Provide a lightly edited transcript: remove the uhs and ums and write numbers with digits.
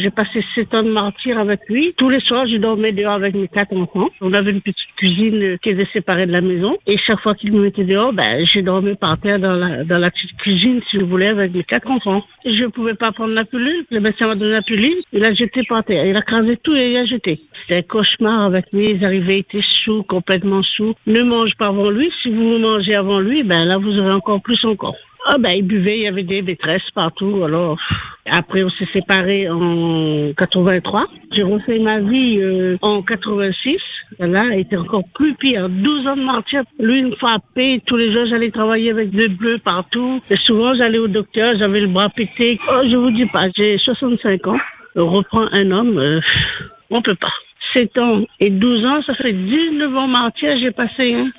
J'ai passé 7 ans de martyr avec lui. Tous les soirs, je dormais dehors avec mes 4 enfants. On avait une petite cuisine qui était séparée de la maison. Et chaque fois qu'il me mettait dehors, je dormais par terre dans la petite cuisine, si vous voulez, avec mes 4 enfants. Je ne pouvais pas prendre la pilule. Le médecin m'a donné la pilule. Il a jeté par terre. Il a crasé tout et il a jeté. C'était un cauchemar avec lui. Ils arrivaient, ils étaient sous, complètement sous. Ne mange pas avant lui. Si vous mangez avant lui, là, vous aurez encore plus encore. Il buvait, il y avait des détresses partout. Alors, après, on s'est séparés en 83. J'ai refait ma vie en 86. Là, il était encore plus pire. 12 ans de martyr. Lui, il me frappait. Tous les jours, j'allais travailler avec des bleus partout. Et souvent, j'allais au docteur, j'avais le bras pété. Oh, je vous dis pas, j'ai 65 ans. On reprend un homme, on peut pas. 7 ans et 12 ans, ça fait 19 ans martyr, j'ai passé.